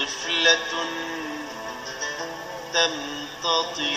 طفلة تمتطي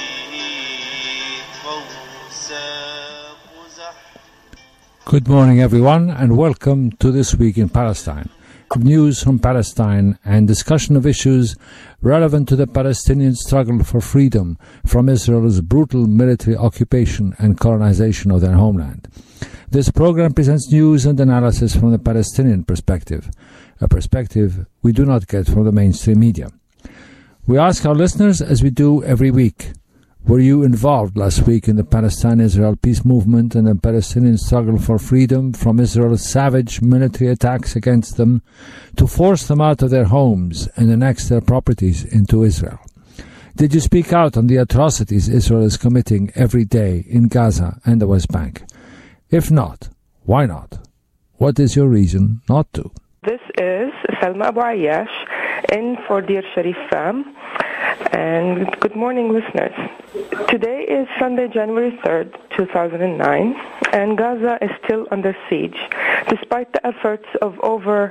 فوسا قزح. Good morning, everyone, and welcome to This Week in Palestine. News from Palestine and discussion of issues relevant to the Palestinian struggle for freedom from Israel's brutal military occupation and colonization of their homeland. This program presents news and analysis from the Palestinian perspective, a perspective we do not get from the mainstream media. We ask our listeners, as we do every week, were you involved last week in the Palestine-Israel peace movement and the Palestinian struggle for freedom from Israel's savage military attacks against them to force them out of their homes and annex their properties into Israel? Did you speak out on the atrocities Israel is committing every day in Gaza and the West Bank? If not, why not? What is your reason not to? This is Salma Abu Ayyash in for Dear Sharif Fam. And good morning, listeners. Today is Sunday, January 3rd, 2009, and Gaza is still under siege, despite the efforts of over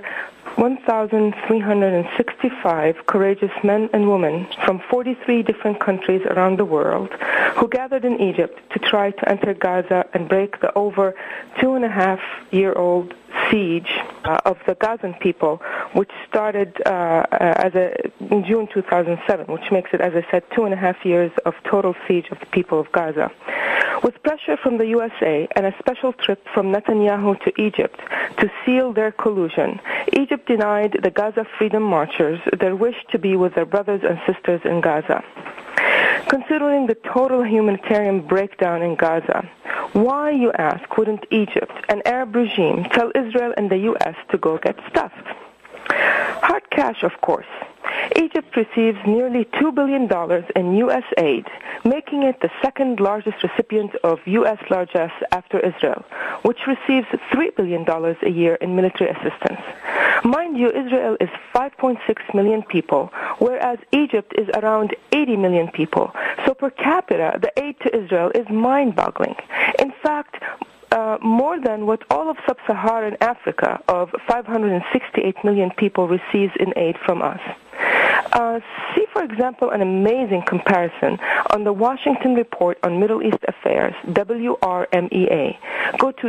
1,365 courageous men and women from 43 different countries around the world who gathered in Egypt to try to enter Gaza and break the over 2.5-year-old siege of the Gazan people, which started in June 2007, which makes it, as I said, 2.5 years of total siege of the people of Gaza. With pressure from the USA and a special trip from Netanyahu to Egypt to seal their collusion, Egypt denied the Gaza Freedom Marchers their wish to be with their brothers and sisters in Gaza. Considering the total humanitarian breakdown in Gaza, why, you ask, wouldn't Egypt, an Arab regime, tell Israel and the U.S. to go get stuffed? Hard cash, of course. Egypt receives nearly $2 billion in U.S. aid, making it the second largest recipient of U.S. largesse after Israel, which receives $3 billion a year in military assistance. Mind you, Israel is 5.6 million people, whereas Egypt is around 80 million people. So per capita, the aid to Israel is mind-boggling. In fact, more than what all of sub-Saharan Africa of 568 million people receives in aid from us. See, for example, an amazing comparison on the Washington Report on Middle East Affairs, WRMEA. Go to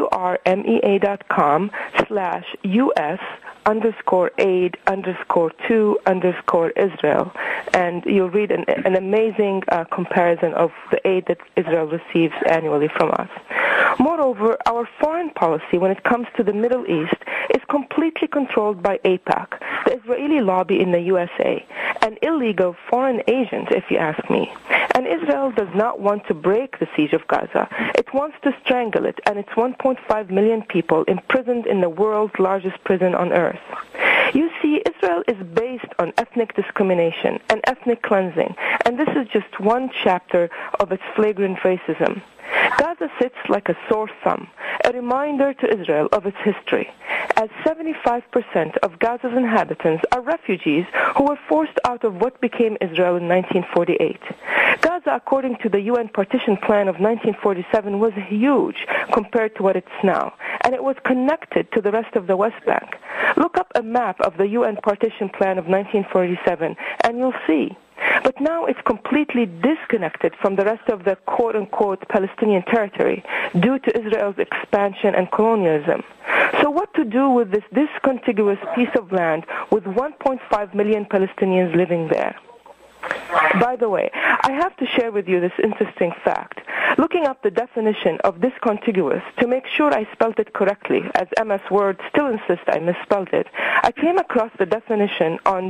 WRMEA.com/US_aid_to_Israel, and you'll read an amazing comparison of the aid that Israel receives annually from us. Moreover, our foreign policy when it comes to the Middle East is completely controlled by AIPAC, the Israeli lobby in the USA, an illegal foreign agent, if you ask me. And Israel does not want to break the siege of Gaza. It wants to strangle it and its 1.5 million people imprisoned in the world's largest prison on earth. You see, Israel is based on ethnic discrimination and ethnic cleansing, and this is just one chapter of its flagrant racism. Gaza sits like a sore thumb, a reminder to Israel of its history, as 75% of Gaza's inhabitants are refugees who were forced out of what became Israel in 1948. Gaza, according to the UN partition plan of 1947, was huge compared to what it's now, and it was connected to the rest of the West Bank. Look up a map of the UN partition plan of 1947, and you'll see. But now it's completely disconnected from the rest of the quote-unquote Palestinian territory due to Israel's expansion and colonialism. So what to do with this discontiguous piece of land with 1.5 million Palestinians living there? By the way, I have to share with you this interesting fact. Looking up the definition of discontiguous to make sure I spelled it correctly, as MS Word still insists I misspelled it, I came across the definition on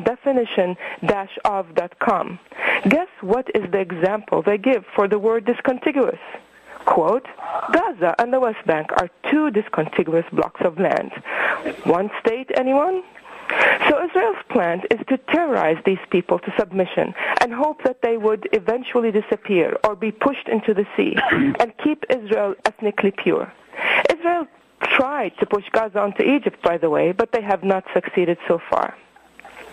definition-of.com. Guess what is the example they give for the word discontiguous? Quote, Gaza and the West Bank are two discontiguous blocks of land. One state, anyone? So Israel's plan is to terrorize these people to submission and hope that they would eventually disappear or be pushed into the sea and keep Israel ethnically pure. Israel tried to push Gaza onto Egypt, by the way, but they have not succeeded so far.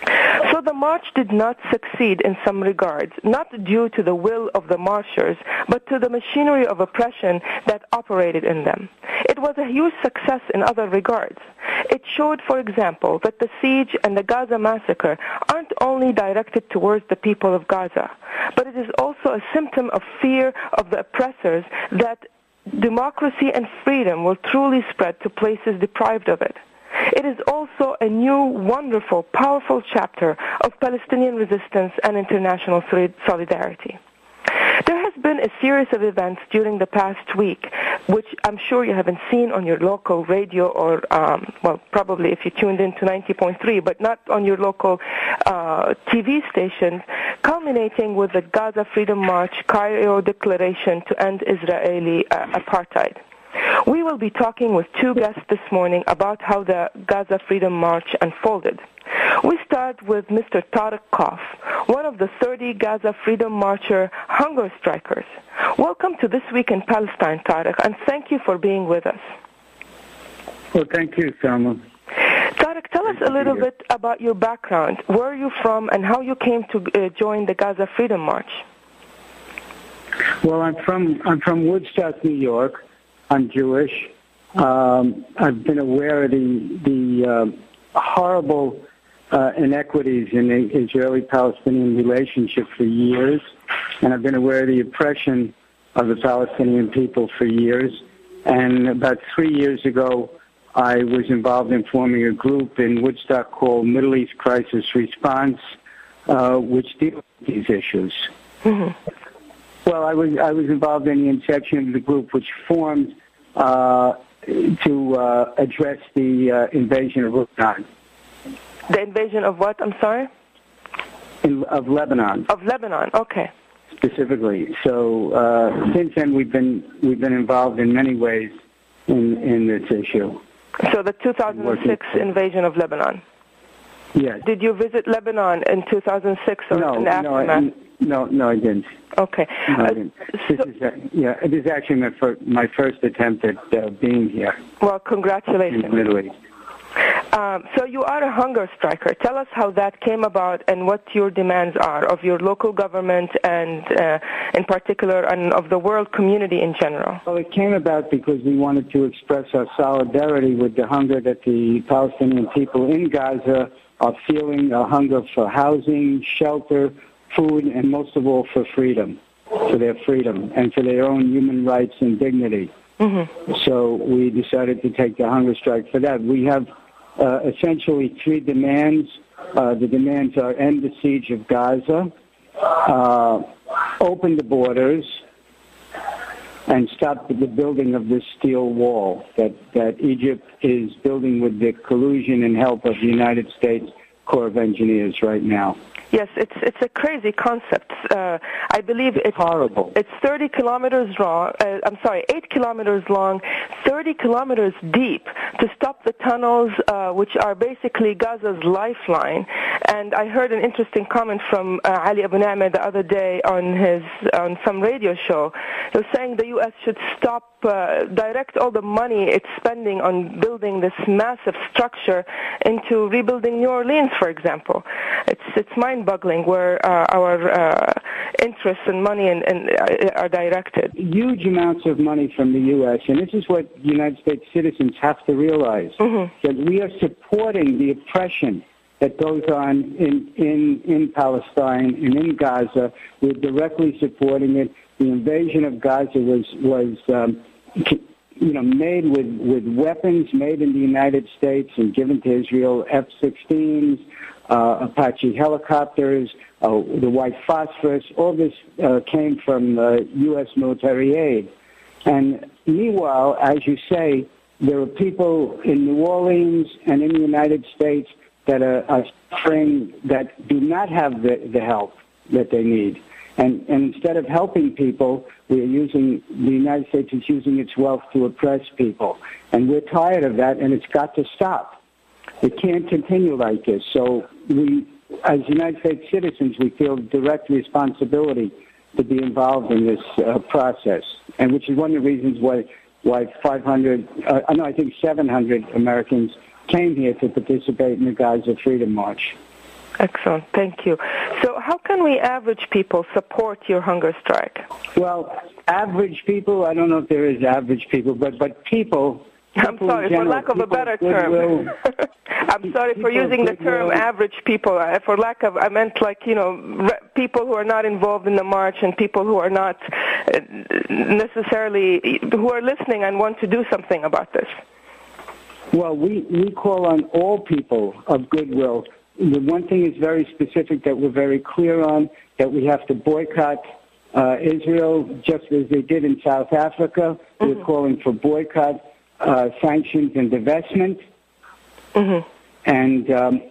So the march did not succeed in some regards, not due to the will of the marchers, but to the machinery of oppression that operated in them. It was a huge success in other regards. It showed, for example, that the siege and the Gaza massacre aren't only directed towards the people of Gaza, but it is also a symptom of fear of the oppressors that democracy and freedom will truly spread to places deprived of it. It is also a new, wonderful, powerful chapter of Palestinian resistance and international solidarity. There has been a series of events during the past week, which I'm sure you haven't seen on your local radio or, probably if you tuned in to 90.3, but not on your local TV stations, culminating with the Gaza Freedom March, Cairo Declaration to end Israeli apartheid. We will be talking with two guests this morning about how the Gaza Freedom March unfolded. We start with Mr. Tariq Qaf, one of the 30 Gaza Freedom Marcher hunger strikers. Welcome to This Week in Palestine, Tariq, and thank you for being with us. Well, thank you, Salma. Tariq, tell us a little bit about your background. Where are you from and how you came to join the Gaza Freedom March? Well, I'm from Woodstock, New York. I'm Jewish. I've been aware of the horrible inequities in the Israeli-Palestinian relationship for years, and I've been aware of the oppression of the Palestinian people for years. And about 3 years ago, I was involved in forming a group in Woodstock called Middle East Crisis Response, which deals with these issues. Mm-hmm. Well, I was involved in the inception of the group, which formed to address the invasion of Lebanon. The invasion of what? I'm sorry? Of Lebanon. Of Lebanon. Okay. Specifically. So since then, we've been involved in many ways in this issue. So the 2006 invasion of Lebanon. Yes. Did you visit Lebanon in 2006 or in the aftermath? No, I didn't. Okay. No, I didn't. It is actually my first attempt at being here. Well, congratulations. In the Middle East. So you are a hunger striker. Tell us how that came about and what your demands are of your local government and in particular and of the world community in general. Well, it came about because we wanted to express our solidarity with the hunger that the Palestinian people in Gaza are feeling, a hunger for housing, shelter, food, and most of all for freedom, for their freedom and for their own human rights and dignity. Mm-hmm. So we decided to take the hunger strike for that. We have essentially three demands. The demands are end the siege of Gaza, open the borders, and stop the building of this steel wall that Egypt is building with the collusion and help of the United States Corps of Engineers right now. Yes, it's a crazy concept. I believe it's horrible. It's 30 kilometers long. 8 kilometers long, 30 kilometers deep to stop the tunnels, which are basically Gaza's lifeline. And I heard an interesting comment from Ali Abu Ni'mah the other day on some radio show. He was saying the U.S. should direct all the money it's spending on building this massive structure into rebuilding New Orleans, for example. It's mind-boggling where our interests and money are directed. Huge amounts of money from the U.S., and this is what United States citizens have to realize, that we are supporting the oppression that goes on in Palestine and in Gaza. We're directly supporting it. The invasion of Gaza was made with weapons made in the United States and given to Israel, F-16s, Apache helicopters, the white phosphorus. All this came from U.S. military aid. And meanwhile, as you say, there are people in New Orleans and in the United States that are suffering that do not have the help that they need. And instead of helping people, the United States is using its wealth to oppress people. And we're tired of that, and it's got to stop. It can't continue like this. So we, as United States citizens, we feel direct responsibility to be involved in this process, and which is one of the reasons why 700 Americans came here to participate in the Gaza Freedom March. Excellent. Thank you. So how can we average people support your hunger strike? Well, average people, I don't know if there is average people, but people... I'm sorry, for lack of a better term. I'm sorry for using the term average people. For lack of, I meant people who are not involved in the march and people who are not necessarily, who are listening and want to do something about this. Well, we call on all people of goodwill. The one thing is very specific that we're very clear on, that we have to boycott Israel just as they did in South Africa. Mm-hmm. We're calling for boycott, sanctions, and divestment. Mm-hmm. And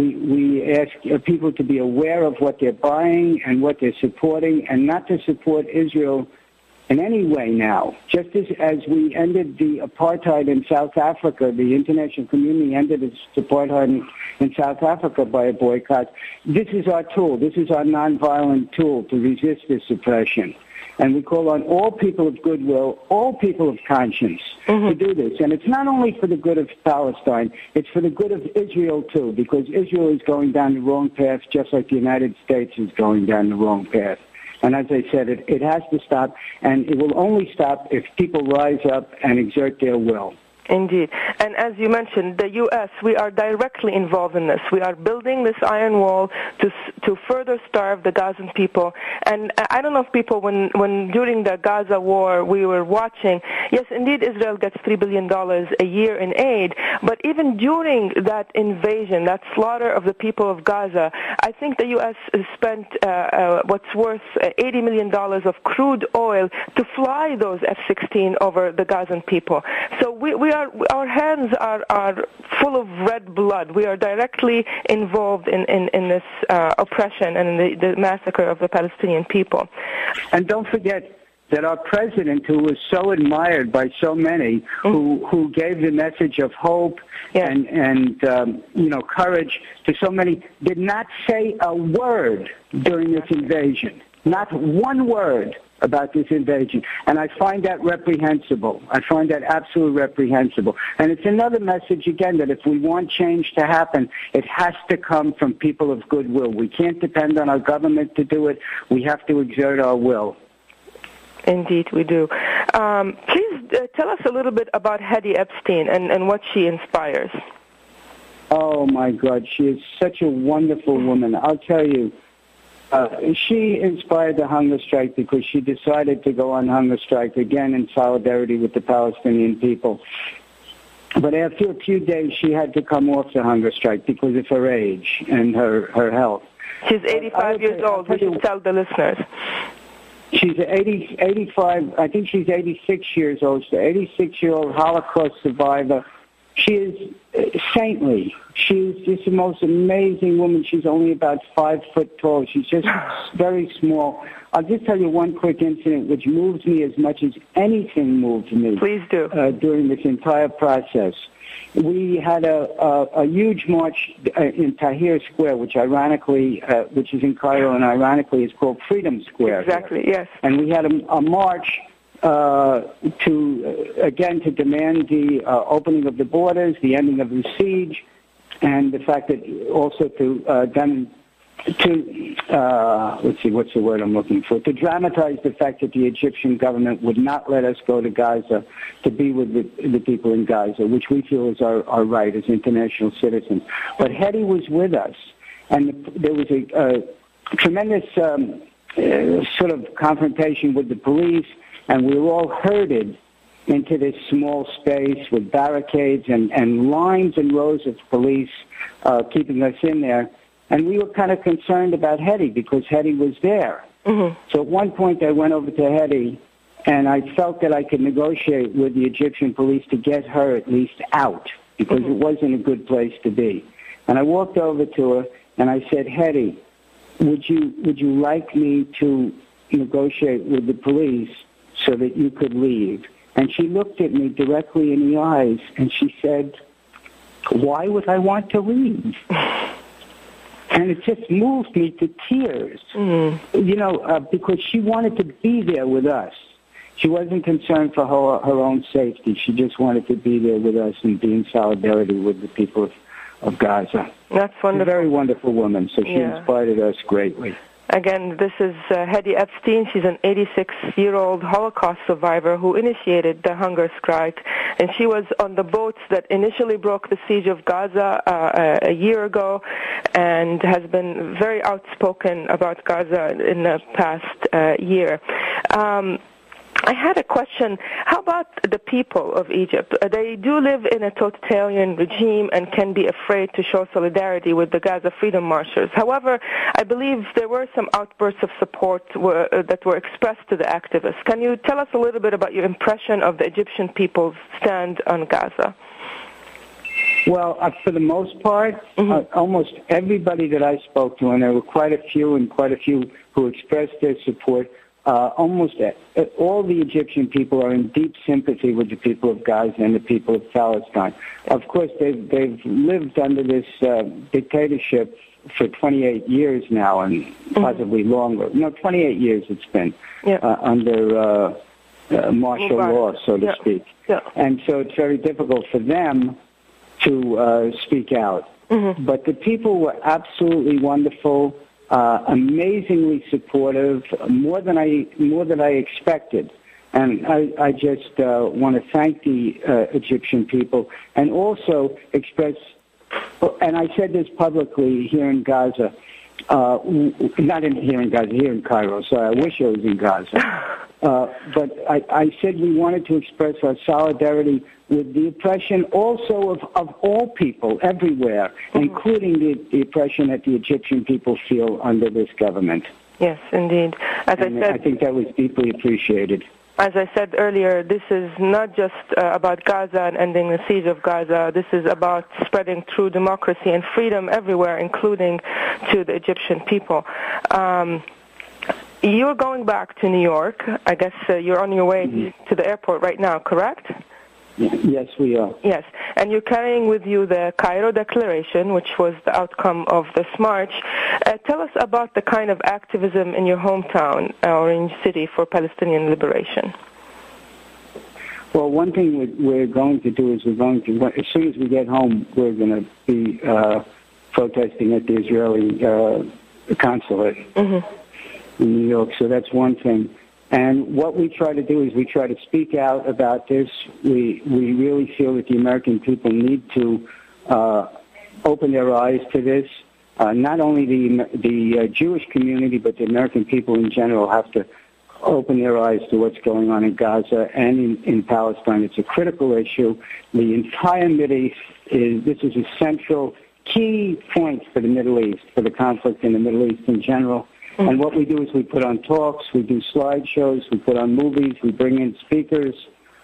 we ask people to be aware of what they're buying and what they're supporting, and not to support Israel in any way now. Just as we ended the apartheid in South Africa, the international community ended its apartheid in South Africa by a boycott. This is our tool. This is our nonviolent tool to resist this oppression. And we call on all people of goodwill, all people of conscience, mm-hmm. to do this. And it's not only for the good of Palestine, it's for the good of Israel, too, because Israel is going down the wrong path, just like the United States is going down the wrong path. And as I said, it has to stop, and it will only stop if people rise up and exert their will. Indeed. And as you mentioned, the U.S., we are directly involved in this. We are building this iron wall to further starve the Gazan people. And I don't know if people, when during the Gaza war we were watching, yes, indeed, Israel gets $3 billion a year in aid, but even during that invasion, that slaughter of the people of Gaza, I think the U.S. spent what's worth $80 million of crude oil to fly those F-16 over the Gazan people. So our hands are full of red blood. We are directly involved in this oppression and in the massacre of the Palestinian people. And don't forget that our president, who was so admired by so many, mm-hmm. who gave the message of hope and courage to so many, did not say a word during this invasion. Not one word about this invasion. And I find that reprehensible. I find that absolutely reprehensible. And it's another message, again, that if we want change to happen, it has to come from people of goodwill. We can't depend on our government to do it. We have to exert our will. Indeed, we do. Please tell us a little bit about Hedy Epstein and what she inspires. Oh, my God. She is such a wonderful woman. I'll tell you. She inspired the hunger strike because she decided to go on hunger strike again in solidarity with the Palestinian people. But after a few days, she had to come off the hunger strike because of her age and her health. She's 85 years old. We should tell the listeners. She's 85. I think she's 86 years old. She's an 86-year-old Holocaust survivor. She is saintly. She's just the most amazing woman. She's only about 5 foot tall. She's just very small. I'll just tell you one quick incident which moves me as much as anything moved me. Please do. During this entire process. We had a huge march in Tahrir Square, which is in Cairo, and ironically is called Freedom Square. Exactly, yes. And we had a march to demand the opening of the borders, the ending of the siege, and the fact that also to dramatize the fact that the Egyptian government would not let us go to Gaza to be with the people in Gaza, which we feel is our right as international citizens. But Hedy was with us, and there was a tremendous sort of confrontation with the police, and we were all herded into this small space with barricades and lines and rows of police keeping us in there. And we were kind of concerned about Hedy because Hedy was there. Mm-hmm. So at one point I went over to Hedy, and I felt that I could negotiate with the Egyptian police to get her at least out because mm-hmm. it wasn't a good place to be. And I walked over to her, and I said, Hedy, would you like me to negotiate with the police so that you could leave? And she looked at me directly in the eyes, and she said, why would I want to leave? And it just moved me to tears, because she wanted to be there with us. She wasn't concerned for her own safety. She just wanted to be there with us and be in solidarity with the people of Gaza. That's She's wonderful. a very wonderful woman, so she Yeah. inspired us greatly. Again, this is Hedy Epstein. She's an 86-year-old Holocaust survivor who initiated the hunger strike, and she was on the boats that initially broke the siege of Gaza a year ago, and has been very outspoken about Gaza in the past year. I had a question. How about the people of Egypt? They do live in a totalitarian regime and can be afraid to show solidarity with the Gaza Freedom Marchers. However, I believe there were some outbursts of support that were expressed to the activists. Can you tell us a little bit about your impression of the Egyptian people's stand on Gaza? Well, for the most part, almost everybody that I spoke to, and there were quite a few who expressed their support, almost all the Egyptian people are in deep sympathy with the people of Gaza and the people of Palestine. Of course, they've lived under this dictatorship for 28 years now, and possibly longer. No, 28 years it's been under martial law, so to speak. Yeah. And so it's very difficult for them to speak out. But the people were absolutely wonderful. Amazingly supportive, more than I expected, and I just want to thank the Egyptian people, and also express. And I said this publicly here in Gaza, not here in Gaza, here in Cairo. So I wish I was in Gaza, but I said we wanted to express our solidarity with the oppression also of all people everywhere, including the oppression that the Egyptian people feel under this government. Yes, indeed. As I said, I think that was deeply appreciated. As I said earlier, this is not just about Gaza and ending the siege of Gaza. This is about spreading true democracy and freedom everywhere, including to the Egyptian people. You're going back to New York. I guess you're on your way to the airport right now, correct? Yes, we are. Yes, and you're carrying with you the Cairo Declaration, which was the outcome of this march. Tell us about the kind of activism in your hometown or in your city for Palestinian liberation. Well, one thing we're going to do is as soon as we get home, we're going to be protesting at the Israeli consulate in New York. So that's one thing. And what we try to do is we try to speak out about this. We really feel that the American people need to open their eyes to this. Not only the Jewish community, but the American people in general have to open their eyes to what's going on in Gaza and in Palestine. It's a critical issue. The entire Mideast this is a central key point for the Middle East, for the conflict in the Middle East in general. And what we do is we put on talks, we do slideshows, we put on movies, we bring in speakers.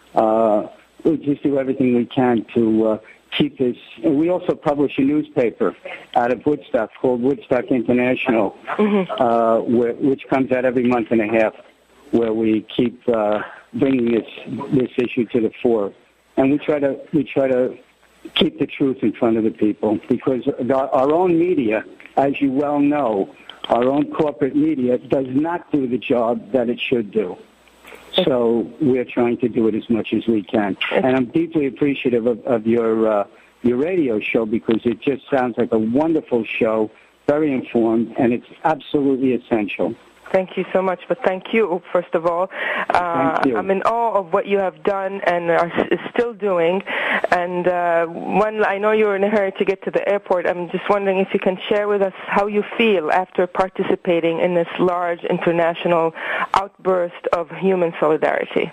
We just do everything we can to keep this. And we also publish a newspaper out of Woodstock called Woodstock International, which comes out every month and a half, where we keep bringing this issue to the fore. And we try to keep the truth in front of the people, because our own media, as you well know, our own corporate media does not do the job that it should do. So we're trying to do it as much as we can. And I'm deeply appreciative of your radio show, because it just sounds like a wonderful show, very informed, and it's absolutely essential. Thank you so much, but thank you, first of all. Thank you. I'm in awe of what you have done and are still doing. And when I know you're in a hurry to get to the airport, I'm just wondering if you can share with us how you feel after participating in this large international outburst of human solidarity.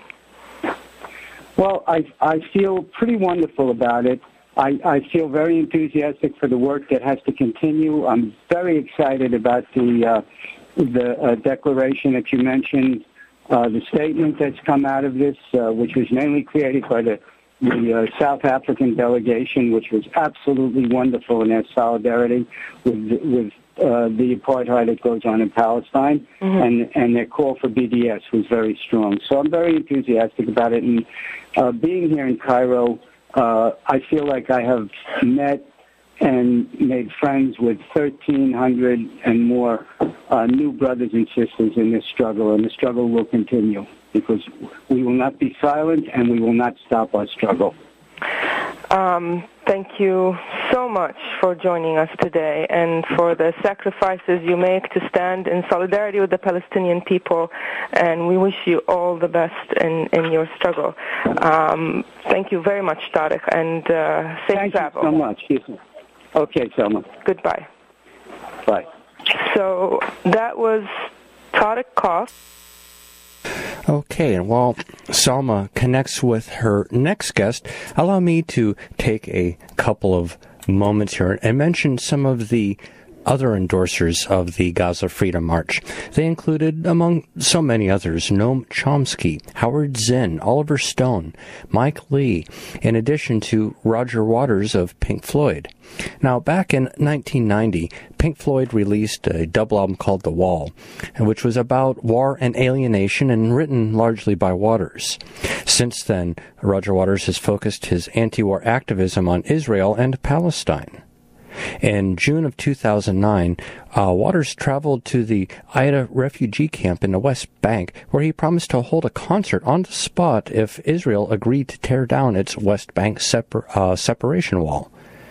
Well, I feel pretty wonderful about it. I feel very enthusiastic for the work that has to continue. I'm very excited about the declaration that you mentioned, the statement that's come out of this, which was mainly created by the South African delegation, which was absolutely wonderful in their solidarity with the apartheid that goes on in Palestine, and their call for BDS was very strong. So I'm very enthusiastic about it. And being here in Cairo, I feel like I have met and made friends with 1,300 and more new brothers and sisters in this struggle, and the struggle will continue, because we will not be silent and we will not stop our struggle. Thank you so much for joining us today and for the sacrifices you make to stand in solidarity with the Palestinian people, and we wish you all the best in your struggle. Thank you very much, Tariq, and safe travel. Thank you so much. Okay, Selma. Goodbye. Bye. So that was Tariq Koff. Okay, and while Salma connects with her next guest, allow me to take a couple of moments here and mention some of the other endorsers of the Gaza Freedom March. They included, among so many others, Noam Chomsky, Howard Zinn, Oliver Stone, Mike Lee, in addition to Roger Waters of Pink Floyd. Now, back in 1990, Pink Floyd released a double album called The Wall, which was about war and alienation and written largely by Waters. Since then, Roger Waters has focused his anti-war activism on Israel and Palestine. In June of 2009, Waters traveled to the Aida refugee camp in the West Bank, where he promised to hold a concert on the spot if Israel agreed to tear down its West Bank separation wall.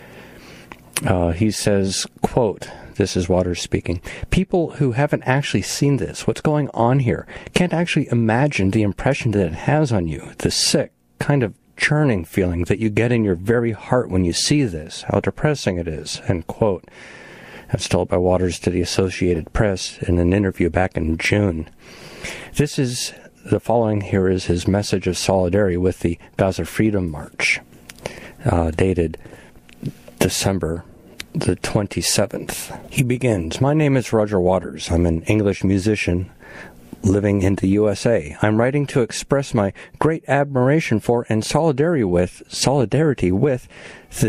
He says, quote, this is Waters speaking, "People who haven't actually seen this, what's going on here, can't actually imagine the impression that it has on you, the sick, kind of churning feeling that you get in your very heart when you see this, how depressing it is," end quote. That's told by Waters to the Associated Press in an interview back in June. The following here is his message of solidarity with the Gaza Freedom March, dated December the 27th. He begins, "My name is Roger Waters. I'm an English musician living in the USA. I'm writing to express my great admiration for and solidarity with the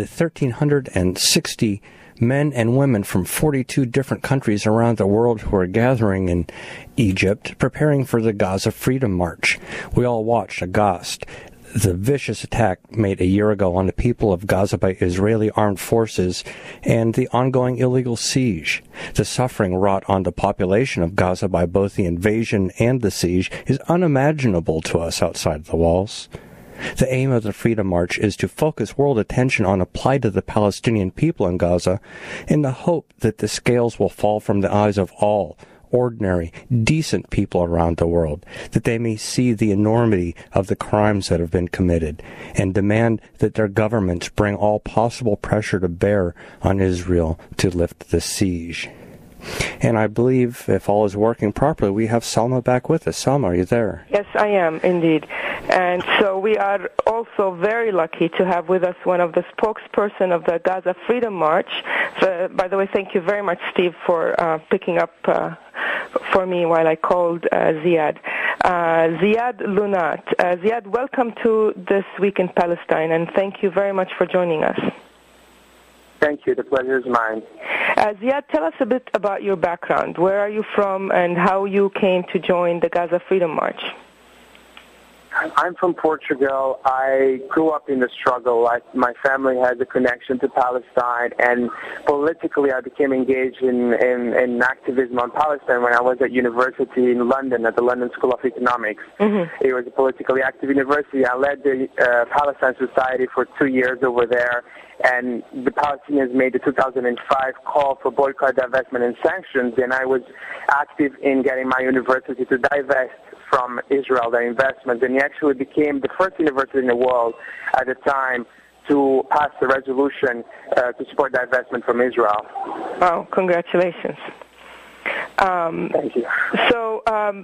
1,360 men and women from 42 different countries around the world who are gathering in Egypt, preparing for the Gaza Freedom March. We all watched aghast the vicious attack made a year ago on the people of Gaza by Israeli armed forces and the ongoing illegal siege. The suffering wrought on the population of Gaza by both the invasion and the siege is unimaginable to us outside the walls. The aim of the Freedom March is to focus world attention on the plight of the Palestinian people in Gaza in the hope that the scales will fall from the eyes of all ordinary, decent people around the world, that they may see the enormity of the crimes that have been committed, and demand that their governments bring all possible pressure to bear on Israel to lift the siege." And I believe, if all is working properly, we have Salma back with us. Salma, are you there? Yes, I am, indeed. And so we are also very lucky to have with us one of the spokesperson of the Gaza Freedom March. By the way, thank you very much, Steve, for picking up for me while I called Ziad. Ziad Lunat. Ziad, welcome to This Week in Palestine, and thank you very much for joining us. Thank you. The pleasure is mine. Ziad, tell us a bit about your background. Where are you from and how you came to join the Gaza Freedom March? I'm from Portugal. I grew up in the struggle. My family has a connection to Palestine, and politically I became engaged in activism on Palestine when I was at university in London, at the London School of Economics. Mm-hmm. It was a politically active university. I led the Palestine Society for 2 years over there, and the Palestinians made the 2005 call for boycott, divestment, and sanctions, and I was active in getting my university to divest from Israel, their investments, and he actually became the first university in the world at the time to pass the resolution to support divestment from Israel. Oh, congratulations. Thank you. So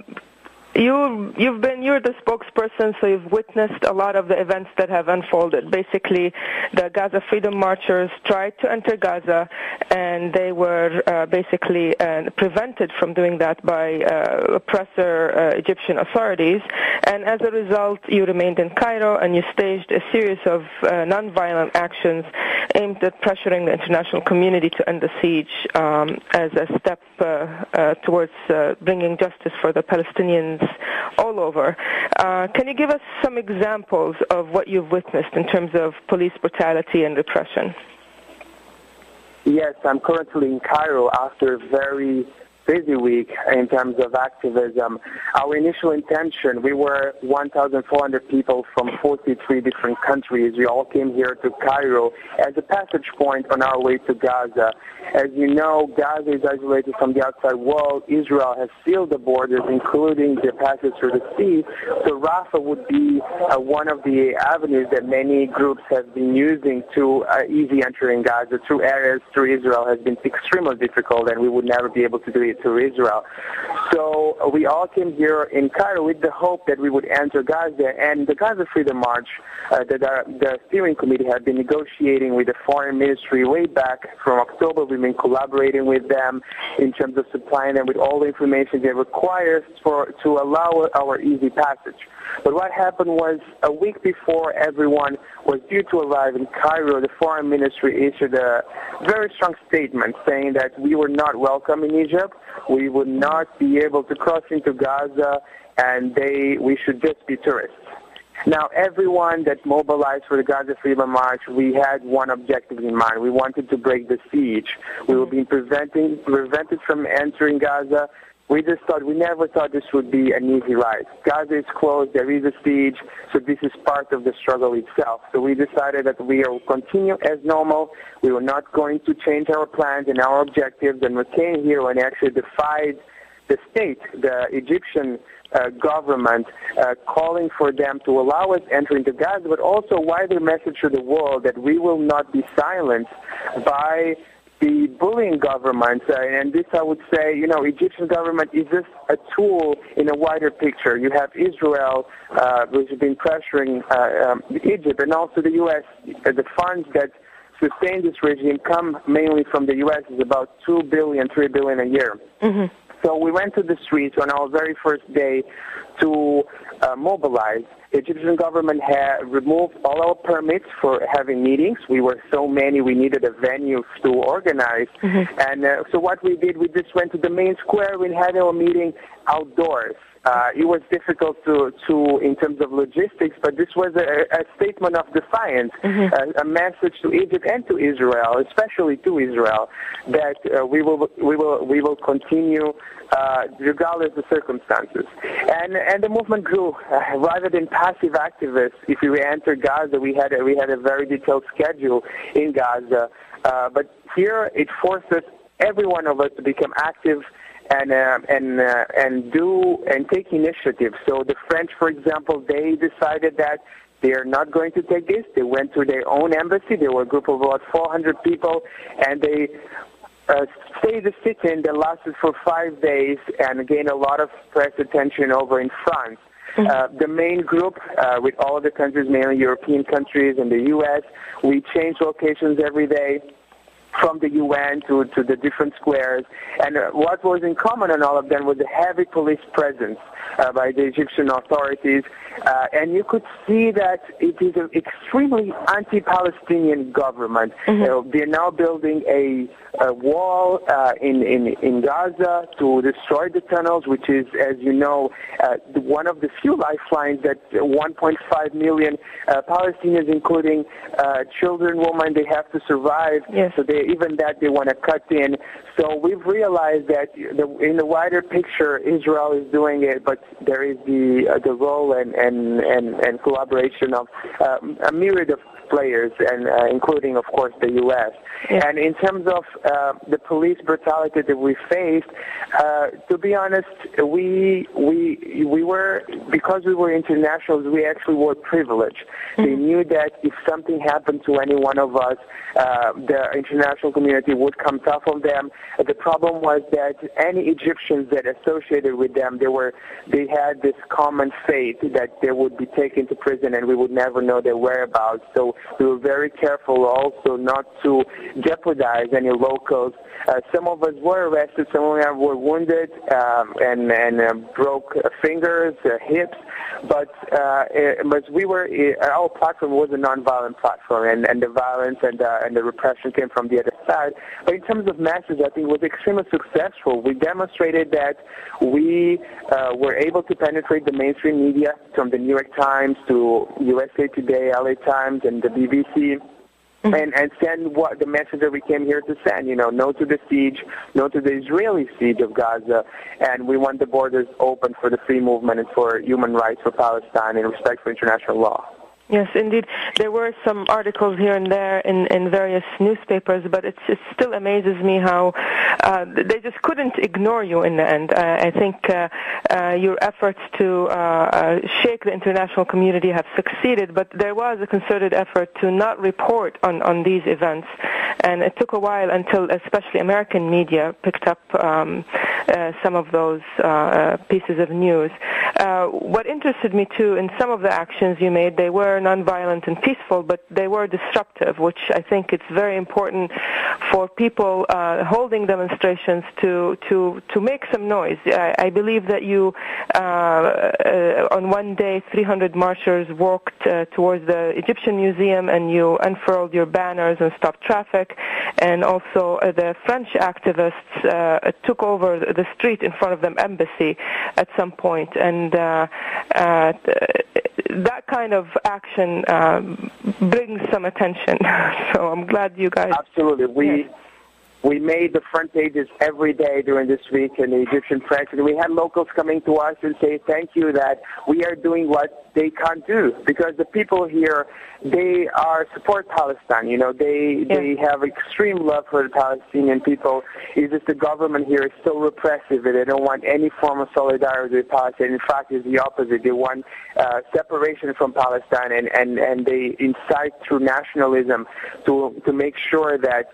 you're the spokesperson, so you've witnessed a lot of the events that have unfolded. Basically, the Gaza Freedom Marchers tried to enter Gaza, and they were basically prevented from doing that by oppressor Egyptian authorities. And as a result, you remained in Cairo, and you staged a series of nonviolent actions aimed at pressuring the international community to end the siege as a step towards bringing justice for the Palestinians all over. Can you give us some examples of what you've witnessed in terms of police brutality and repression? Yes, I'm currently in Cairo after a very busy week in terms of activism. Our initial intention, we were 1,400 people from 43 different countries. We all came here to Cairo as a passage point on our way to Gaza. As you know, Gaza is isolated from the outside world. Israel has sealed the borders, including the passage through the sea. So Rafah would be one of the avenues that many groups have been using to easy entering Gaza through areas through Israel has been extremely difficult, and we would never be able to do it through Israel. So we all came here in Cairo with the hope that we would enter Gaza, and the Gaza Freedom March that the steering committee had been negotiating with the foreign ministry way back from October. We've been collaborating with them in terms of supplying them with all the information they require to allow our easy passage. But what happened was a week before everyone was due to arrive in Cairo, the foreign ministry issued a very strong statement saying that we were not welcome in Egypt, we would not be able to cross into Gaza, and we should just be tourists. Now, everyone that mobilized for the Gaza Freedom March, we had one objective in mind. We wanted to break the siege. We were being prevented from entering Gaza. We never thought this would be an easy ride. Gaza is closed, there is a siege, so this is part of the struggle itself. So we decided that we will continue as normal. We were not going to change our plans and our objectives, and we came here and actually defied the state, the Egyptian government, calling for them to allow us enter into Gaza, but also wider message to the world that we will not be silenced by the bullying government. And this, I would say, Egyptian government is just a tool in a wider picture. You have Israel, which has been pressuring Egypt, and also the U.S. The funds that sustain this regime come mainly from the U.S. is about $2 billion, $3 billion a year. Mm-hmm. So we went to the streets on our very first day to mobilize. The Egyptian government had removed all our permits for having meetings. We were so many, we needed a venue to organize. Mm-hmm. And so what we did, we just went to the main square. We had our meeting outdoors. It was difficult to in terms of logistics, but this was a statement of defiance, mm-hmm. a message to Egypt and to Israel, especially to Israel, that we will continue regardless of the circumstances. And the movement grew. Rather than passive activists, if we entered Gaza, we had a very detailed schedule in Gaza. But here it forced us, every one of us, to become active and take initiative. So the French, for example, they decided that they are not going to take this. They went to their own embassy. There were a group of about 400 people, and they staged a sit-in that lasted for 5 days and gained a lot of press attention over in France. Mm-hmm. The main group, with all the countries, mainly European countries and the U.S., we changed locations every day, from the UN to the different squares. And what was in common on all of them was a heavy police presence by the Egyptian authorities. And you could see that it is an extremely anti-Palestinian government. Mm-hmm. They're now building a wall in Gaza to destroy the tunnels, which is, as you know, one of the few lifelines that 1.5 million Palestinians, including children, women, they have to survive. Yes. So even that they want to cut in. So we've realized that in the wider picture, Israel is doing it, but there is the role and collaboration of a myriad of players, and including, of course, the U.S. Yeah. And in terms of the police brutality that we faced, to be honest, we were, because we were internationals, we actually were privileged. Mm-hmm. They knew that if something happened to any one of us, the international community would come tough on them. The problem was that any Egyptians that associated with them, they had this common fate that they would be taken to prison and we would never know their whereabouts. So we were very careful also not to jeopardize any locals. Some of us were arrested, some of them were wounded and broke fingers, hips, but we were, our platform was a nonviolent platform, and the violence and the repression came from the other side. But in terms of message, I think it was extremely successful. We demonstrated that we were able to penetrate the mainstream media, from the New York Times to USA Today, LA Times, and the BBC. and send what the message that we came here to send, no to the siege, no to the Israeli siege of Gaza, and we want the borders open for the free movement and for human rights for Palestine and respect for international law. Yes, indeed. There were some articles here and there in various newspapers, but it still amazes me how they just couldn't ignore you in the end. I think your efforts to shake the international community have succeeded, but there was a concerted effort to not report on these events, and it took a while until especially American media picked up some of those pieces of news. What interested me, too, in some of the actions you made, they were nonviolent and peaceful, but they were disruptive, which I think it's very important for people holding demonstrations to make some noise. I believe that you, on one day, 300 marchers walked towards the Egyptian Museum, and you unfurled your banners and stopped traffic, and also the French activists took over the street in front of the embassy at some point, and that kind of action brings some attention. So I'm glad you guys... Absolutely. We made the front pages every day during this week in the Egyptian press, and we had locals coming to us and say, thank you that we are doing what they can't do, because the people here, they support Palestine. They have extreme love for the Palestinian people. It's just the government here is so repressive that they don't want any form of solidarity with Palestine. In fact, it's the opposite. They want separation from Palestine, and they incite through nationalism to make sure that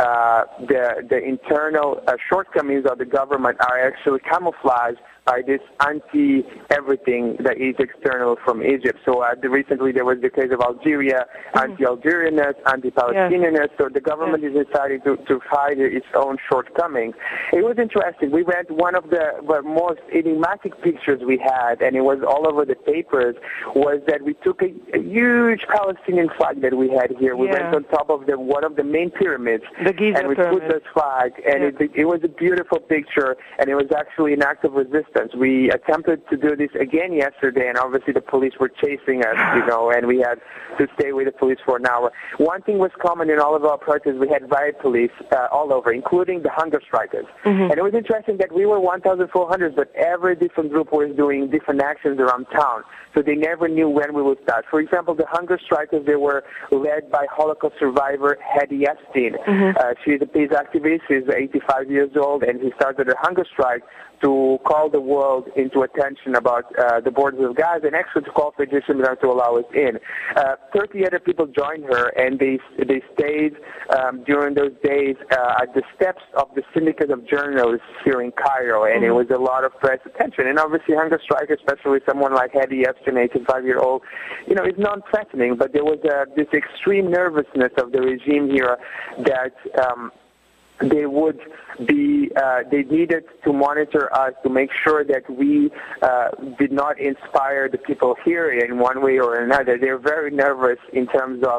the internal shortcomings of the government are actually camouflaged by this anti-everything that is external from Egypt. So recently there was the case of Algeria, anti-Algerianness, anti-Palestinianness. So the government is deciding to hide its own shortcomings. It was interesting. We read one of the most enigmatic pictures we had, and it was all over the papers, was that we took a huge Palestinian flag that we had here. We went on top of one of the main pyramids, the Giza and we pyramid. put this flag, and it was a beautiful picture, and it was actually an act of resistance. We attempted to do this again yesterday, and obviously the police were chasing us, and we had to stay with the police for an hour. One thing was common in all of our protests: we had riot police all over, including the hunger strikers. And it was interesting that we were 1,400, but every different group was doing different actions around town, so they never knew when we would start. For example, the hunger strikers, they were led by Holocaust survivor Hedy Epstein. She's a peace activist. She's 85 years old, and he started a hunger strike to call the world into attention about the borders of Gaza, and actually to call for Egyptian government to allow us in. 30 other people joined her, and they stayed during those days at the steps of the Syndicate of Journalists here in Cairo, and it was a lot of press attention. And obviously hunger strike, especially someone like Hedy Epstein, 85-year-old, is non-threatening, but there was this extreme nervousness of the regime here that they would be, they needed to monitor us to make sure that we did not inspire the people here in one way or another. They're very nervous in terms of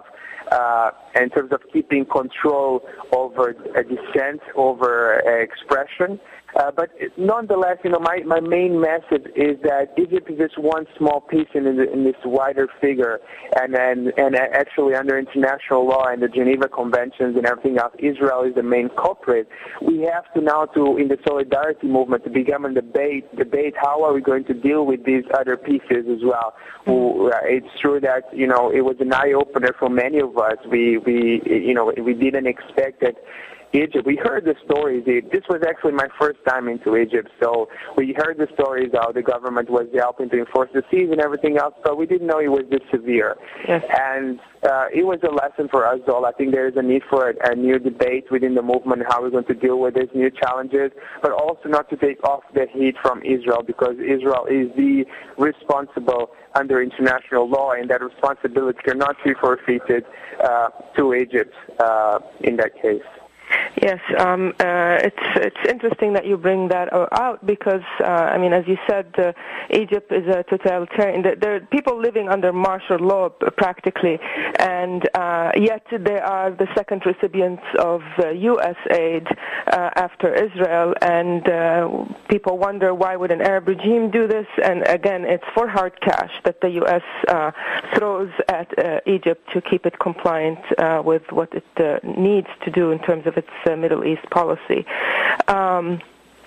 keeping control over dissent, over expression. But nonetheless, my main message is that Egypt is just one small piece in this wider figure, and actually under international law and the Geneva Conventions and everything else, Israel is the main culprit. We have to now, in the solidarity movement, to begin a debate how are we going to deal with these other pieces as well. It's true that it was an eye opener for many of us. We didn't expect that. Egypt. We heard the stories. This was actually my first time into Egypt, so we heard the stories how the government was helping to enforce the siege and everything else, but we didn't know it was this severe. Yes. And it was a lesson for us all. I think there is a need for a new debate within the movement, how we're going to deal with these new challenges, but also not to take off the heat from Israel, because Israel is the responsible under international law, and that responsibility cannot be forfeited to Egypt in that case. Yes, it's interesting that you bring that out because, as you said, Egypt is a totalitarian. There are people living under martial law practically, and yet they are the second recipients of U.S. aid after Israel, and people wonder why would an Arab regime do this, and again, it's for hard cash that the U.S. throws at Egypt to keep it compliant with what it needs to do in terms of its Middle East policy. I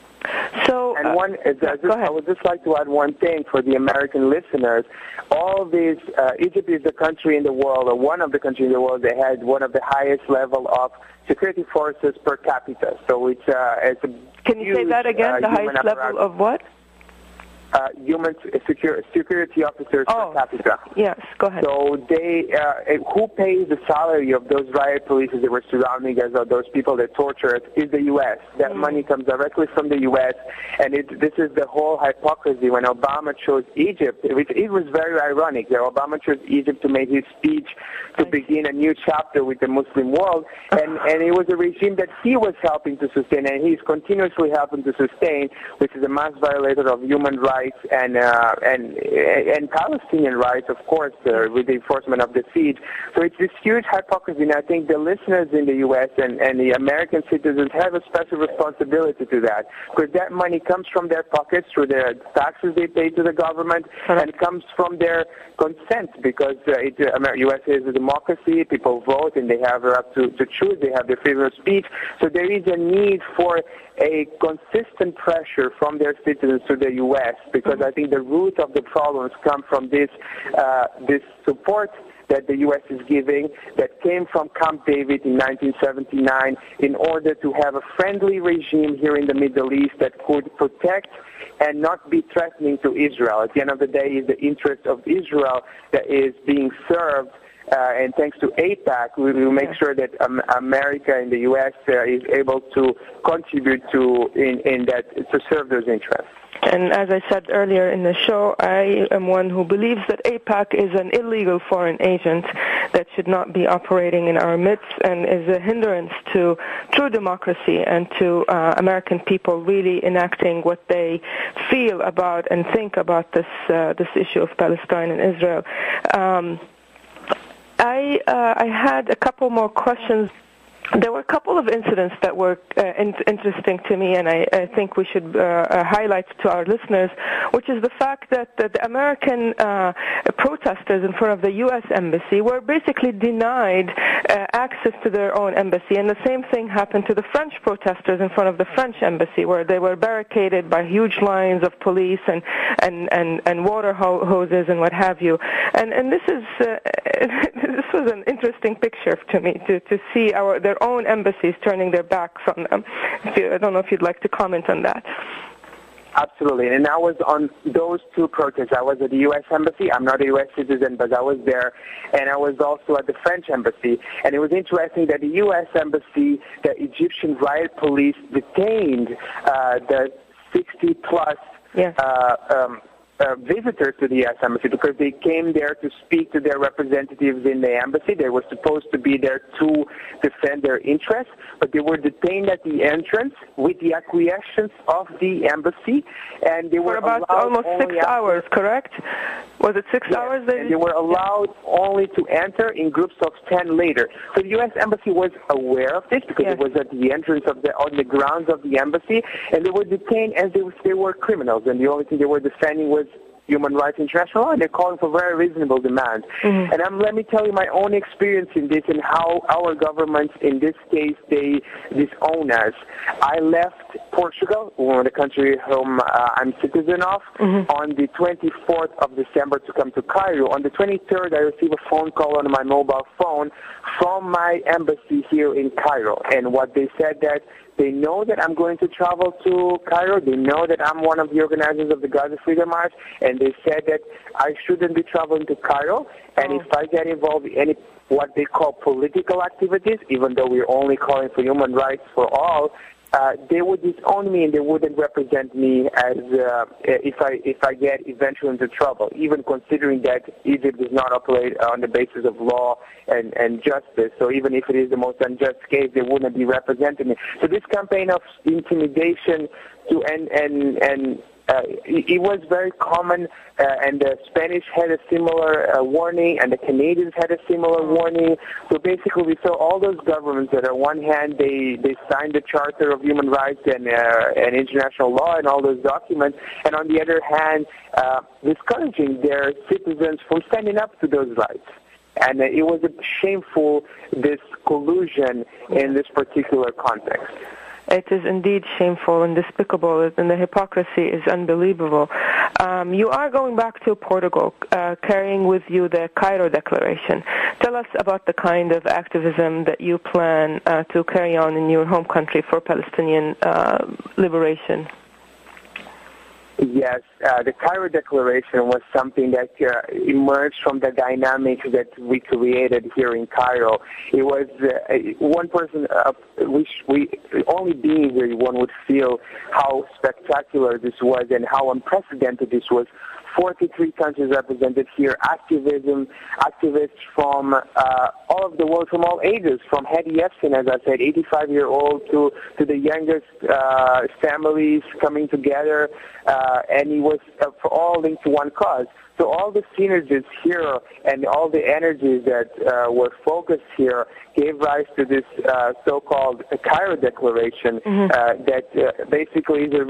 would just like to add one thing for the American listeners. All these, Egypt is the country in the world, or one of the countries in the world that has one of the highest level of security forces per capita. So it's a Can you say that again? The highest level of what? Human security officers per capita. Yes, go ahead. So they, who pays the salary of those riot police that were surrounding us, or those people that torture us, is the U.S. That money comes directly from the U.S. And this is the whole hypocrisy. When Obama chose Egypt, it was very ironic that Obama chose Egypt to make his speech to begin a new chapter with the Muslim world, and it was a regime that he was helping to sustain, and he's continuously helping to sustain, which is a mass violator of human rights and Palestinian rights, of course, with the enforcement of the siege. So it's this huge hypocrisy, and I think the listeners in the U.S. and the American citizens have a special responsibility to that, because that money comes from their pockets through the taxes they pay to the government, and comes from their consent, because the U.S. is a democracy, people vote, and they have the right to choose, they have their freedom of speech. So there is a need for a consistent pressure from their citizens to the U.S., because I think the root of the problems come from this support that the U.S. is giving, that came from Camp David in 1979 in order to have a friendly regime here in the Middle East that could protect and not be threatening to Israel. At the end of the day, it's the interest of Israel that is being served. And thanks to AIPAC, we will make sure that America and the U.S. is able to contribute in that to serve those interests. And as I said earlier in the show, I am one who believes that AIPAC is an illegal foreign agent that should not be operating in our midst and is a hindrance to true democracy and to American people really enacting what they feel about and think about this issue of Palestine and Israel. I had a couple more questions. There were a couple of incidents that were interesting to me, and I think we should highlight to our listeners, which is the fact that the American protesters in front of the U.S. Embassy were basically denied access to their own embassy, and the same thing happened to the French protesters in front of the French Embassy, where they were barricaded by huge lines of police and water hoses and what have you. And this is this was an interesting picture to me to see their own embassies turning their backs on them. I don't know if you'd like to comment on that. Absolutely. And I was on those two protests. I was at the U.S. Embassy. I'm not a U.S. citizen, but I was there. And I was also at the French Embassy. And it was interesting that the U.S. Embassy, the Egyptian riot police detained the 60-plus visitors to the U.S. Embassy, because they came there to speak to their representatives in the embassy. They were supposed to be there to defend their interests, but they were detained at the entrance with the acquiescence of the embassy, and they were about almost 6 hours, correct? Was it 6 hours? And they were allowed only to enter in groups of 10 later. So the U.S. Embassy was aware of this, because it was at the entrance on the grounds of the embassy, and they were detained as they were criminals, and the only thing they were defending was Human Rights International Law, and they're calling for very reasonable demands. And let me tell you my own experience in this and how our governments, in this case, they disown us. I left Portugal, the country whom I'm citizen of, on the 24th of December to come to Cairo. On the 23rd, I received a phone call on my mobile phone from my embassy here in Cairo, and what they said that they know that I'm going to travel to Cairo. They know that I'm one of the organizers of the Gaza Freedom March, and they said that I shouldn't be traveling to Cairo, and if I get involved in any what they call political activities, even though we're only calling for human rights for all, they would disown me and they wouldn't represent me as if I get eventually into trouble, even considering that Egypt does not operate on the basis of law and justice. So even if it is the most unjust case, they wouldn't be representing me. So this campaign of intimidation to it was very common, and the Spanish had a similar warning, and the Canadians had a similar warning. So basically, we saw all those governments that on one hand, they signed the Charter of Human Rights and international law and all those documents, and on the other hand, discouraging their citizens from standing up to those rights. And it was a shameful, this collusion in this particular context. It is indeed shameful and despicable, and the hypocrisy is unbelievable. You are going back to Portugal, carrying with you the Cairo Declaration. Tell us about the kind of activism that you plan to carry on in your home country for Palestinian liberation. Yes, the Cairo Declaration was something that emerged from the dynamics that we created here in Cairo. It was one person, only being here, one would feel how spectacular this was and how unprecedented this was. 43 countries represented here, activists from all of the world, from all ages, from Hedi Yefsin, as I said, 85-year-old, to the youngest families coming together, and it was for all linked to one cause. So all the synergies here and all the energies that were focused here gave rise to this so-called Cairo Declaration that basically is a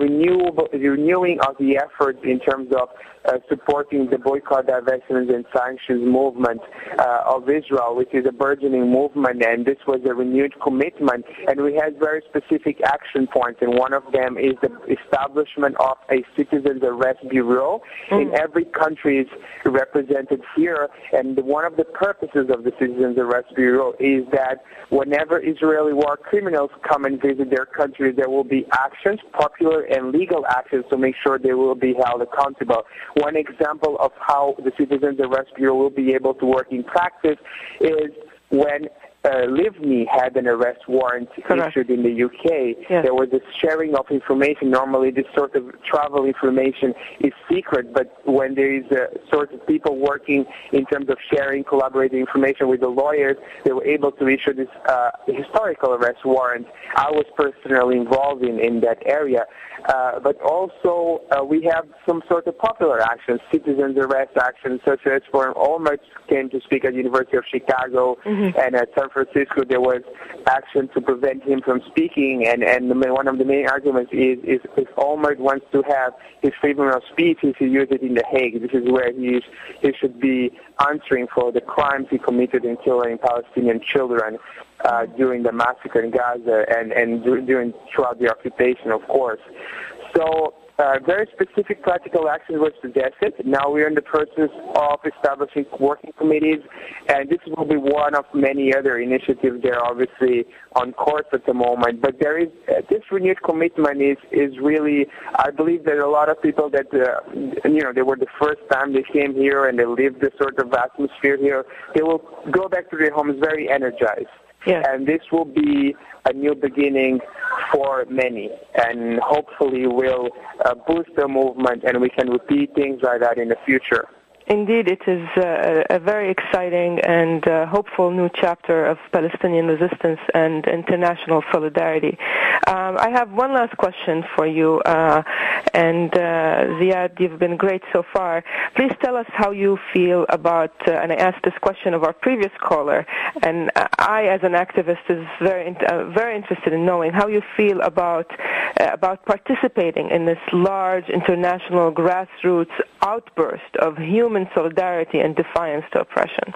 renewing of the efforts in terms of supporting the boycott, divestment, and sanctions movement of Israel, which is a burgeoning movement, and this was a renewed commitment. And we had very specific action points, and one of them is the establishment of a Citizens Arrest Bureau in every country represented here. And one of the purposes of the Citizens Arrest Bureau is that whenever Israeli war criminals come and visit their countries, there will be actions, popular and legal actions, to make sure they will be held accountable. One example of how the Citizens Arrest Bureau will be able to work in practice is when Livni had an arrest warrant issued in the UK. Yes. There was a sharing of information. Normally this sort of travel information is secret, but when there is a sort of people working in terms of sharing, collaborating information with the lawyers, they were able to issue this historical arrest warrant. I was personally involved in that area. But also we have some sort of popular actions, citizens arrest actions, such as when Olmert came to speak at the University of Chicago and at San Francisco, there was action to prevent him from speaking, and one of the main arguments is if Olmert wants to have his freedom of speech, he should use it in The Hague. This is where he should be answering for the crimes he committed in killing Palestinian children during the massacre in Gaza and throughout the occupation, of course. So very specific practical actions were suggested. Now we're in the process of establishing working committees, and this will be one of many other initiatives that are obviously on course at the moment. But there is this renewed commitment is really, I believe that a lot of people that, they were the first time they came here and they lived this sort of atmosphere here, they will go back to their homes very energized. Yeah. And this will be a new beginning for many, and hopefully will boost the movement, and we can repeat things like that in the future. Indeed, it is a very exciting and hopeful new chapter of Palestinian resistance and international solidarity. I have one last question for you, and Ziad, you've been great so far. Please tell us how you feel about, and I asked this question of our previous caller, and I, as an activist, is very interested in knowing how you feel about participating in this large international grassroots outburst of human solidarity and defiance to oppression.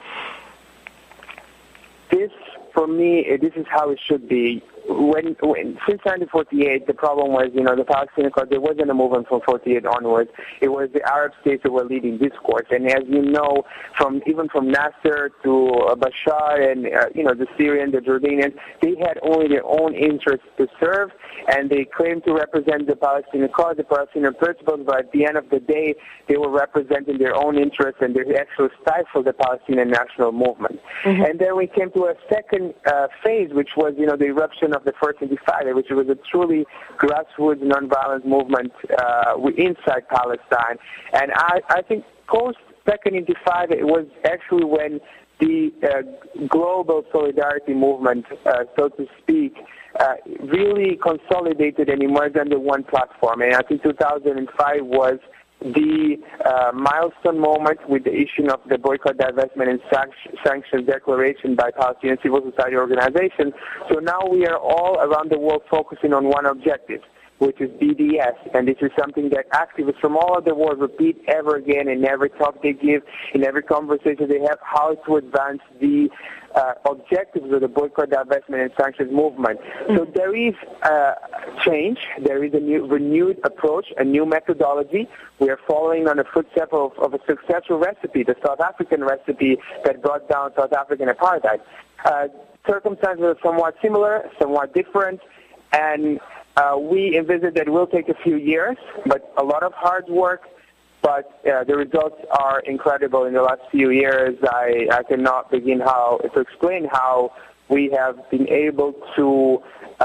This, for me, this is how it should be. Since 1948, the problem was, the Palestinian cause, there wasn't a movement from 48 onwards. It was the Arab states that were leading discourse. And as you know, even from Nasser to Bashar and, the Syrian, the Jordanians, they had only their own interests to serve, and they claimed to represent the Palestinian cause, the Palestinian principles, but at the end of the day, they were representing their own interests, and they actually stifled the Palestinian national movement. And then we came to a second phase, which was, the eruption of the First Intifada, which was a truly grassroots nonviolent movement inside Palestine. And I think post-Second Intifada, it was actually when the global solidarity movement, so to speak, really consolidated and emerged under one platform. And I think 2005 was the milestone moment with the issuing of the boycott, divestment, and sanctions declaration by Palestinian civil society organizations. So now we are all around the world focusing on one objective, which is BDS, and this is something that activists from all over the world repeat ever again in every talk they give, in every conversation they have, how to advance the objectives of the boycott, divestment, and sanctions movement. So there is change. There is a new renewed approach, a new methodology. We are following on the footsteps of a successful recipe, the South African recipe that brought down South African apartheid. Circumstances are somewhat similar, somewhat different, and we envisage that it will take a few years, but a lot of hard work. But the results are incredible in the last few years. I cannot begin to explain how we have been able to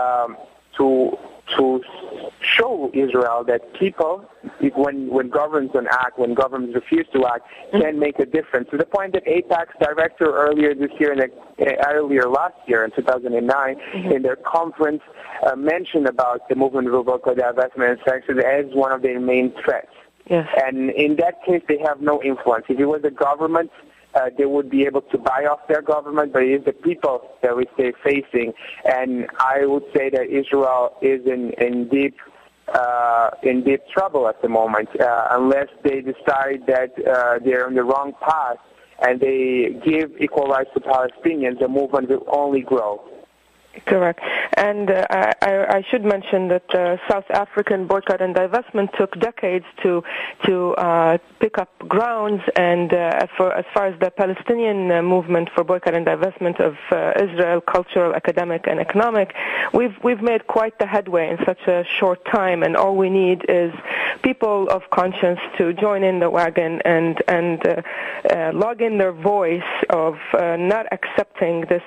show Israel that people, when governments don't act, when governments refuse to act, can make a difference. To the point that AIPAC's director earlier last year in 2009, in their conference, mentioned about the movement of boycott, divestment, and sanctions as one of their main threats. Yes. And in that case, they have no influence. If it was the government, they would be able to buy off their government, but it is the people that we stay facing. And I would say that Israel is in deep trouble at the moment, unless they decide that they're on the wrong path and they give equal rights to Palestinians. The movement will only grow. Correct. And I should mention that South African boycott and divestment took decades to pick up grounds, and as far as the Palestinian movement for boycott and divestment of Israel, cultural, academic, and economic, we've made quite the headway in such a short time, and all we need is people of conscience to join in the wagon and log in their voice of not accepting this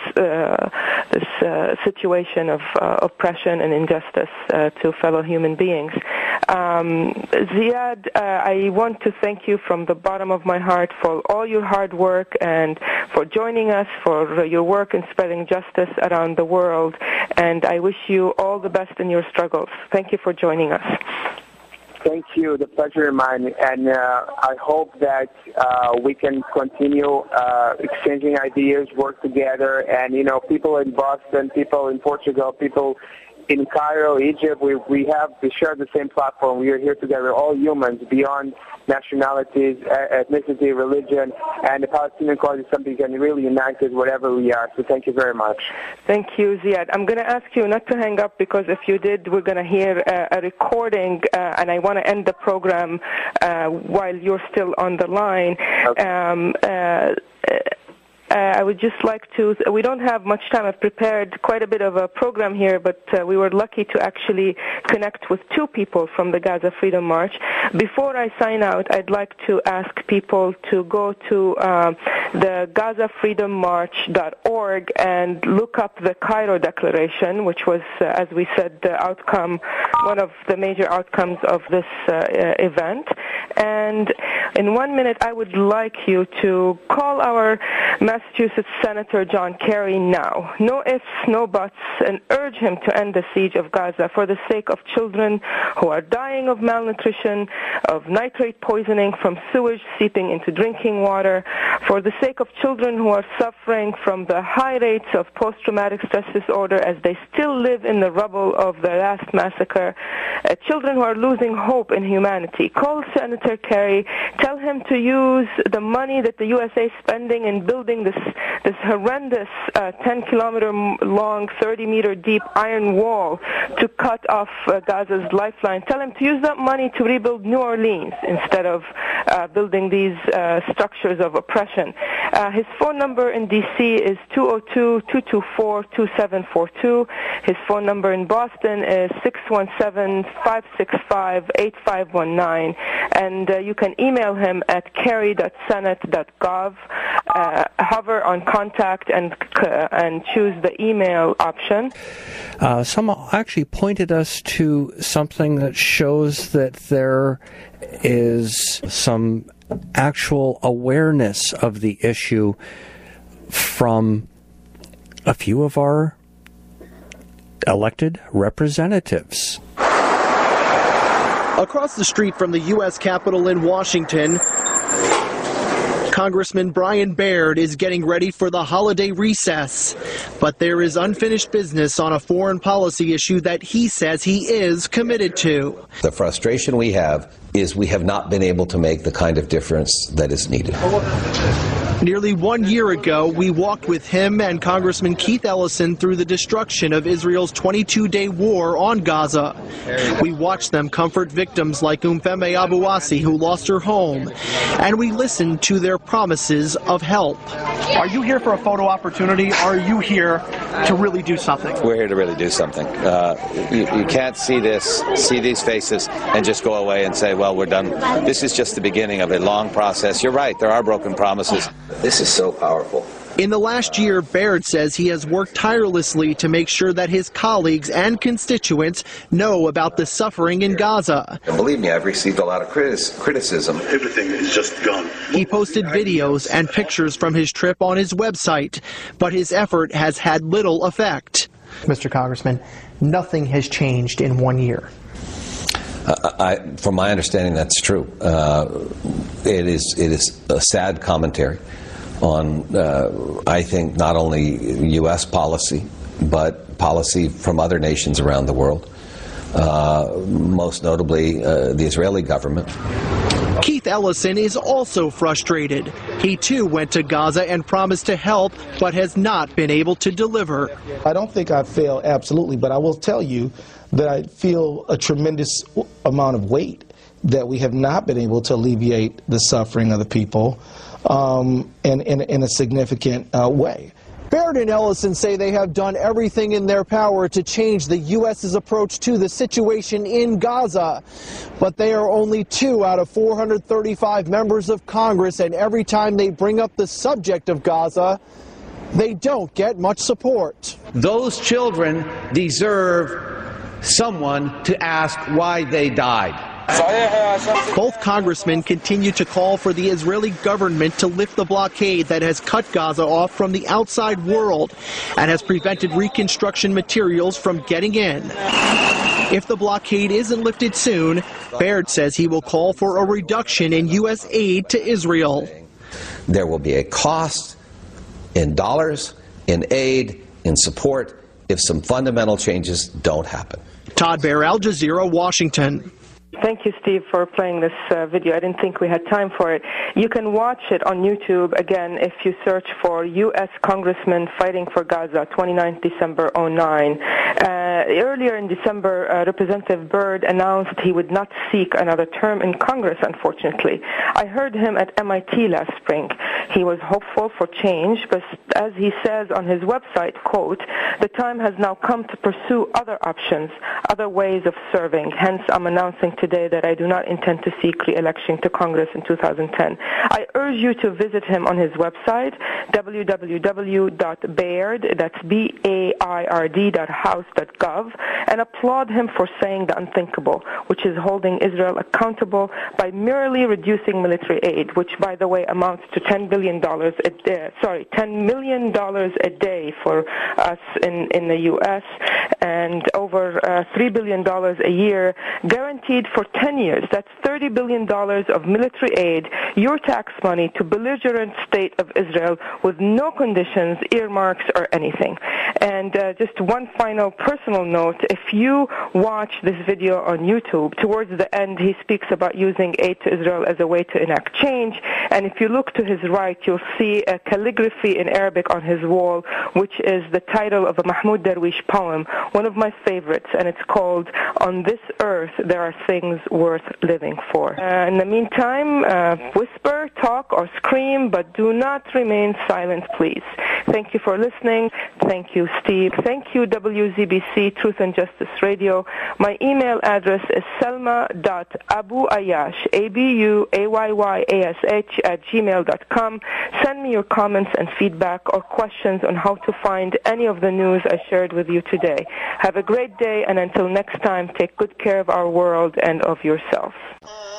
situation of oppression and injustice to fellow human beings. Ziad, I want to thank you from the bottom of my heart for all your hard work and for joining us, for your work in spreading justice around the world, and I wish you all the best in your struggles. Thank you for joining us. Thank you. The pleasure is mine, and I hope that we can continue exchanging ideas, work together, and people in Boston, people in Portugal, people in Cairo, Egypt, we share the same platform. We are here together, all humans, beyond nationalities, ethnicity, religion, and the Palestinian cause is something that can really unite us whatever we are. So thank you very much. Thank you, Ziad. I'm going to ask you not to hang up, because if you did, we're going to hear a recording, and I want to end the program while you're still on the line. Okay. I would just like to, we don't have much time. I've prepared quite a bit of a program here, but we were lucky to actually connect with two people from the Gaza Freedom March. Before I sign out, I'd like to ask people to go to the GazaFreedomMarch.org and look up the Cairo Declaration, which was, as we said, the outcome, one of the major outcomes of this event. And in 1 minute, I would like you to call our Massachusetts Senator John Kerry now. No ifs, no buts, and urge him to end the siege of Gaza for the sake of children who are dying of malnutrition, of nitrate poisoning from sewage seeping into drinking water, for the sake of children who are suffering from the high rates of post-traumatic stress disorder as they still live in the rubble of the last massacre, children who are losing hope in humanity. Call Senator Kerry, tell him to use the money that the USA is spending in building this horrendous 10-kilometer long, 30-meter deep iron wall to cut off Gaza's lifeline. Tell him to use that money to rebuild New Orleans instead of building these structures of oppression. His phone number in D.C. is 202-224-2742. His phone number in Boston is 617-565-8519. And you can email email him at kerry.senate.gov. Hover on contact and choose the email option. Someone actually pointed us to something that shows that there is some actual awareness of the issue from a few of our elected representatives. Across the street from the U.S. Capitol in Washington, Congressman Brian Baird is getting ready for the holiday recess. But there is unfinished business on a foreign policy issue that he says he is committed to. The frustration we have is we have not been able to make the kind of difference that is needed. Nearly 1 year ago, we walked with him and Congressman Keith Ellison through the destruction of Israel's 22-day war on Gaza. We watched them comfort victims like Umfeme Abuasi, who lost her home, and we listened to their promises of help. Are you here for a photo opportunity, or are you here to really do something? We're here to really do something. You can't see these faces and just go away and say, well, we're done. This is just the beginning of a long process. You're right, there are broken promises. This is so powerful. In the last year, Baird says he has worked tirelessly to make sure that his colleagues and constituents know about the suffering in Gaza. And believe me, I've received a lot of criticism. Everything is just gone. He posted videos and pictures from his trip on his website, but his effort has had little effect. Mr. Congressman, nothing has changed in 1 year. From my understanding, that's true. It is a sad commentary on, I think, not only U.S. policy, but policy from other nations around the world, most notably the Israeli government. Keith Ellison is also frustrated. He too went to Gaza and promised to help, but has not been able to deliver. I don't think I failed absolutely, but I will tell you that I feel a tremendous amount of weight that we have not been able to alleviate the suffering of the people in a significant way. Baird and Ellison say they have done everything in their power to change the U.S.'s approach to the situation in Gaza. But they are only 2 out of 435 members of Congress, and every time they bring up the subject of Gaza, they don't get much support. Those children deserve someone to ask why they died. Both congressmen continue to call for the Israeli government to lift the blockade that has cut Gaza off from the outside world and has prevented reconstruction materials from getting in. If the blockade isn't lifted soon, Baird says he will call for a reduction in U.S. aid to Israel. There will be a cost in dollars, in aid, in support, if some fundamental changes don't happen. Todd Baer, Al Jazeera, Washington. Thank you, Steve, for playing this video. I didn't think we had time for it. You can watch it on YouTube, again, if you search for U.S. Congressman Fighting for Gaza, 29th December 09. Earlier in December, Representative Byrd announced he would not seek another term in Congress, unfortunately. I heard him at MIT last spring. He was hopeful for change, but as he says on his website, quote, the time has now come to pursue other options, other ways of serving. Hence, I'm announcing today that I do not intend to seek re-election to Congress in 2010. I urge you to visit him on his website, www.baird, that's BAIRD.house.gov, and applaud him for saying the unthinkable, which is holding Israel accountable by merely reducing military aid, which, by the way, amounts to $10 million a day for us in the U.S. and over $3 billion a year, guaranteed for 10 years. That's $30 billion of military aid, your tax money, to belligerent state of Israel with no conditions, earmarks, or anything. And just one final personal note, if you watch this video on YouTube, towards the end he speaks about using aid to Israel as a way to enact change, and if you look to his right, you'll see a calligraphy in Arabic on his wall, which is the title of a Mahmoud Darwish poem, one of my favorites. favorites, and it's called On This Earth There Are Things Worth Living For. In the meantime, whisper, talk, or scream, but do not remain silent, please. Thank you for listening. Thank you, Steve. Thank you, WZBC Truth and Justice Radio. My email address is selma.abuayash, ABUAYYASH @gmail.com. Send me your comments and feedback or questions on how to find any of the news I shared with you today. Have a great day, and until next time, take good care of our world and of yourself.